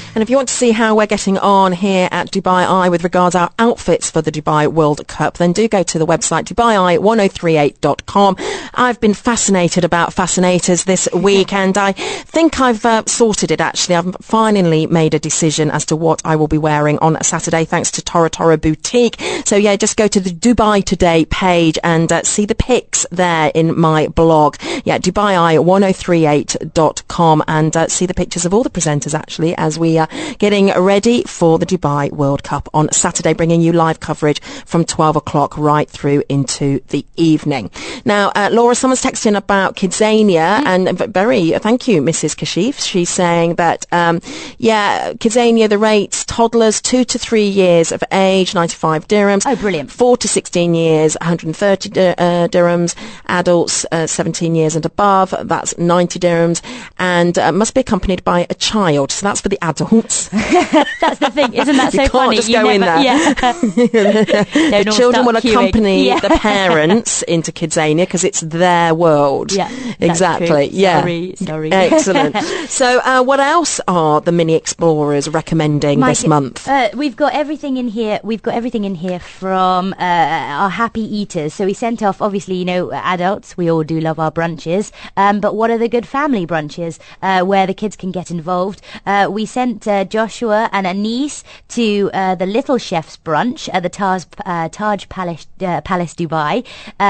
And if you want to see how we're getting on here at Dubai Eye with regards our outfits for the Dubai World Cup, then do go to the website DubaiEye1038.com. I've been fascinated about fascinators this week, and I think I've sorted it, actually. I've finally made a decision as to what I will be wearing on Saturday, thanks to Tora Tora Boutique. So yeah, just go to the Dubai Today page and see the pics there in my blog. Yeah, DubaiEye1038.com, and see the pictures of all the presenters, actually, as we are getting ready for the Dubai World Cup on Saturday, bringing you live coverage from 12 o'clock right through into the evening. Now, Laura, someone's texting about Kidzania, and thank you, Mrs. Kashif. She's saying that, Kidzania, the rates, toddlers 2 to 3 years of age, 95 dirhams. Oh, brilliant. 4 to 16 years, 130 dirhams. Adults, 17 years and above, that's 90 dirhams, and must be accompanied by a child. So that's for the adults. That's the thing, isn't that so funny? You can't just go in there. Yeah. The children will accompany the parents into Kidzania because it's their world. Yeah, exactly. Yeah, sorry. Excellent. So, what else are the mini explorers recommending this month? We've got everything in here. We've got everything in here from our happy eaters. So we sent off, obviously, adults. We all do love our brunches. But what are the good family brunches where the kids can get involved? We sent Joshua and Anis to the Little Chef's brunch at the Taj Palace Dubai,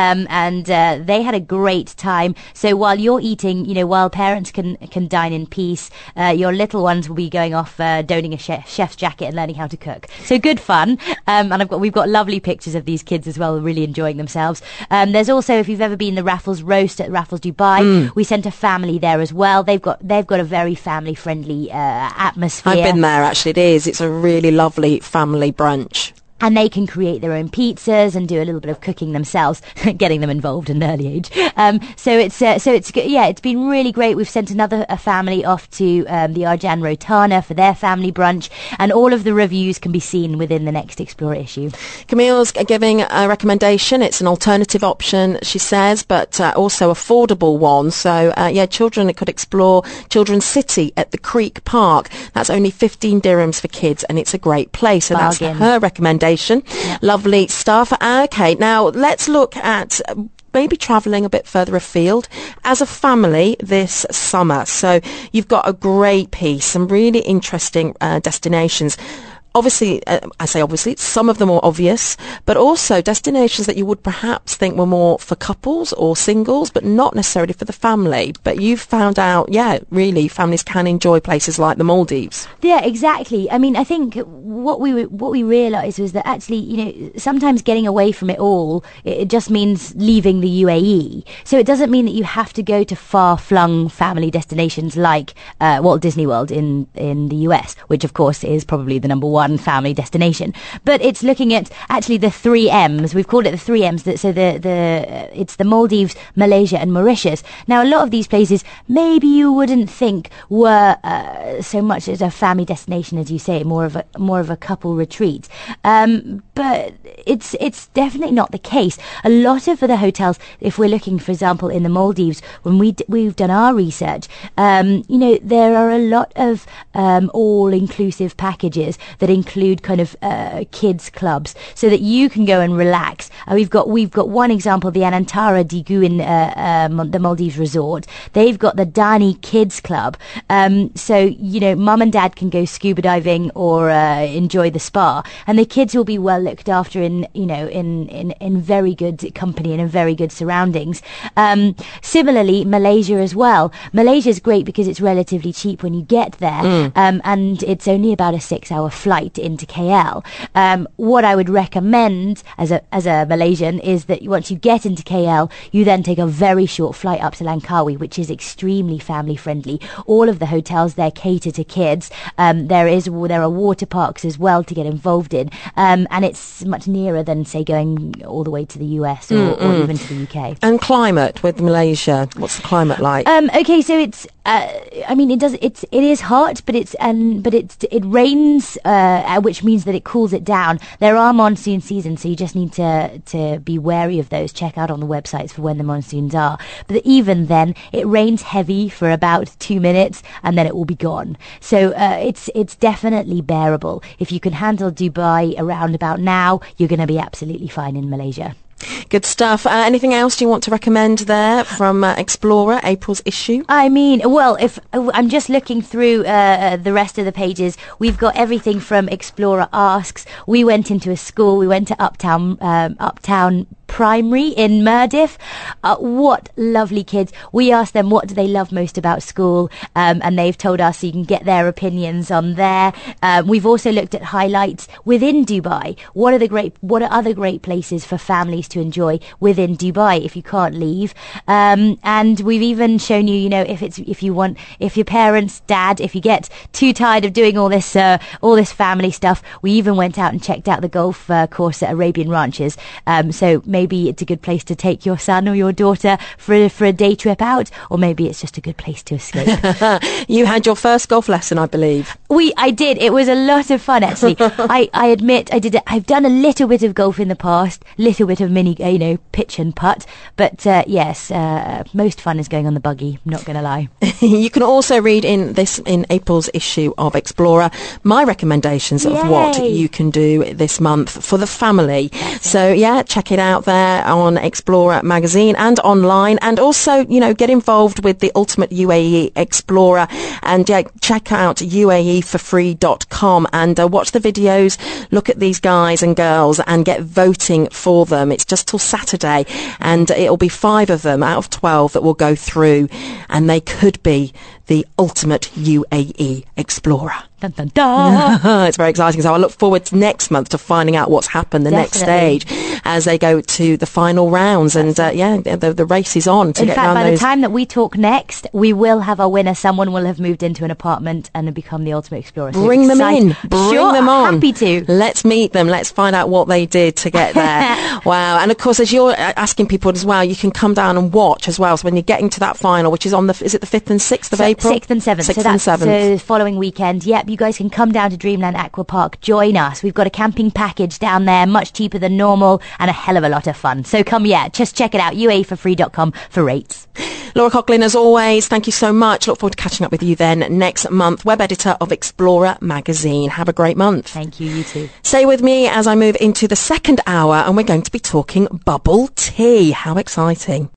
and they had a great time. So while you're eating, while parents can dine in peace, your little ones will be going off donning a chef's jacket and learning how to cook. So good fun. And we've got lovely pictures of these kids as well, really enjoying themselves. There's also, if you've ever been the Raffles Roast at Raffles Dubai, we sent a family there as well. They've got a very family friendly atmosphere. I've been there, actually. It's a really lovely family brunch. And they can create their own pizzas and do a little bit of cooking themselves, getting them involved at an early age. So it's been really great. We've sent a family off to the Arjan Rotana for their family brunch, and all of the reviews can be seen within the next Explorer issue. Camille's giving a recommendation. It's an alternative option, she says, but also affordable one. So children could explore Children's City at the Creek Park. That's only 15 dirhams for kids, and it's a great place. So Bargain. That's her recommendation. Yep. Lovely stuff. Okay, now let's look at maybe travelling a bit further afield as a family this summer. So you've got a great piece, some really interesting destinations. Obviously, I say obviously, some of them are obvious, but also destinations that you would perhaps think were more for couples or singles, but not necessarily for the family. But you've found out, really, families can enjoy places like the Maldives. Yeah, exactly. I mean, I think what we realised was that actually, sometimes getting away from it all, it just means leaving the UAE. So it doesn't mean that you have to go to far-flung family destinations like Walt Disney World in the US, which of course is probably the number one family destination. But it's looking at actually the 3 M's. We've called it the 3 M's. So it's the Maldives, Malaysia and Mauritius. Now, a lot of these places maybe you wouldn't think were so much as a family destination, as you say, more of a couple retreat. But it's definitely not the case. A lot of the hotels, if we're looking, for example, in the Maldives, when we've done our research, there are a lot of all-inclusive packages that include kind of kids clubs, so that you can go and relax. We've got one example, the Anantara Digu in the Maldives resort. They've got the Dani Kids Club, so mum and dad can go scuba diving or enjoy the spa, and the kids will be well looked after in very good company and in very good surroundings. Similarly, Malaysia as well. Malaysia is great because it's relatively cheap when you get there, and it's only about a 6-hour flight into KL. What I would recommend as a Malaysian is that once you get into KL, you then take a very short flight up to Langkawi, which is extremely family friendly. All of the hotels there cater to kids. There are water parks as well to get involved in, and it's much nearer than, say, going all the way to the US or even to the UK. And climate with Malaysia, what's the climate like? Okay, so it's it is hot, but it rains which means that it cools it down. There are monsoon seasons, so you just need to be wary of those. Check out on the websites for when the monsoons are. But even then, it rains heavy for about 2 minutes, and then it will be gone. So it's definitely bearable. If you can handle Dubai around about now, you're going to be absolutely fine in Malaysia. Good stuff. Anything else you want to recommend there from Explorer, April's issue? I mean, well, if I'm just looking through the rest of the pages, we've got everything from Explorer Asks. We went into a school. We went to Uptown Primary in Mirdif. What lovely kids. We asked them what do they love most about school, and they've told us, so you can get their opinions on there. We've also looked at highlights within Dubai. What are other great places for families to enjoy within Dubai if you can't leave? And we've even shown you, you know, if your parents, dad, if you get too tired of doing all this family stuff, we even went out and checked out the golf course at Arabian Ranches. So maybe it's a good place to take your son or your daughter for a day trip out, or maybe it's just a good place to escape. You had your first golf lesson, I believe. I did. It was a lot of fun, actually. I admit I did it. I've done a little bit of golf in the past, little bit of mini, pitch and putt. But yes, most fun is going on the buggy. I'm not going to lie. You can also read in April's issue of Explorer my recommendations of what you can do this month for the family. So yeah, check it out there on Explorer magazine and online, and also, you know, get involved with the Ultimate UAE Explorer, and check out UAEforfree.com and watch the videos, look at these guys and girls and get voting for them. It's just till Saturday, and it'll be 5 of them out of 12 that will go through, and they could be the Ultimate UAE Explorer. Dun, dun, dun. It's very exciting. So I look forward to next month to finding out what's happened next stage as they go to the final rounds. And the race is on to in get fact, around by those. the time that we talk next, we will have our winner. Someone will have moved into an apartment and have become the Ultimate Explorer. So Bring them in. Sure, them on. Happy to. Let's meet them. Let's find out what they did to get there. Wow. And of course, as you're asking people as well, you can come down and watch as well. So when you're getting to that final, which is on is it the 5th and 6th of April? 6th and 7th. So that's the following weekend. Yep, you guys can come down to Dreamland Aqua Park. Join us. We've got a camping package down there, much cheaper than normal, and a hell of a lot of fun. So come, just check it out. UAEforfree.com for rates. Laura Coughlin, as always, thank you so much. Look forward to catching up with you then next month. Web editor of Explorer magazine. Have a great month. Thank you. You too. Stay with me as I move into the second hour, and we're going to be talking bubble tea. How exciting.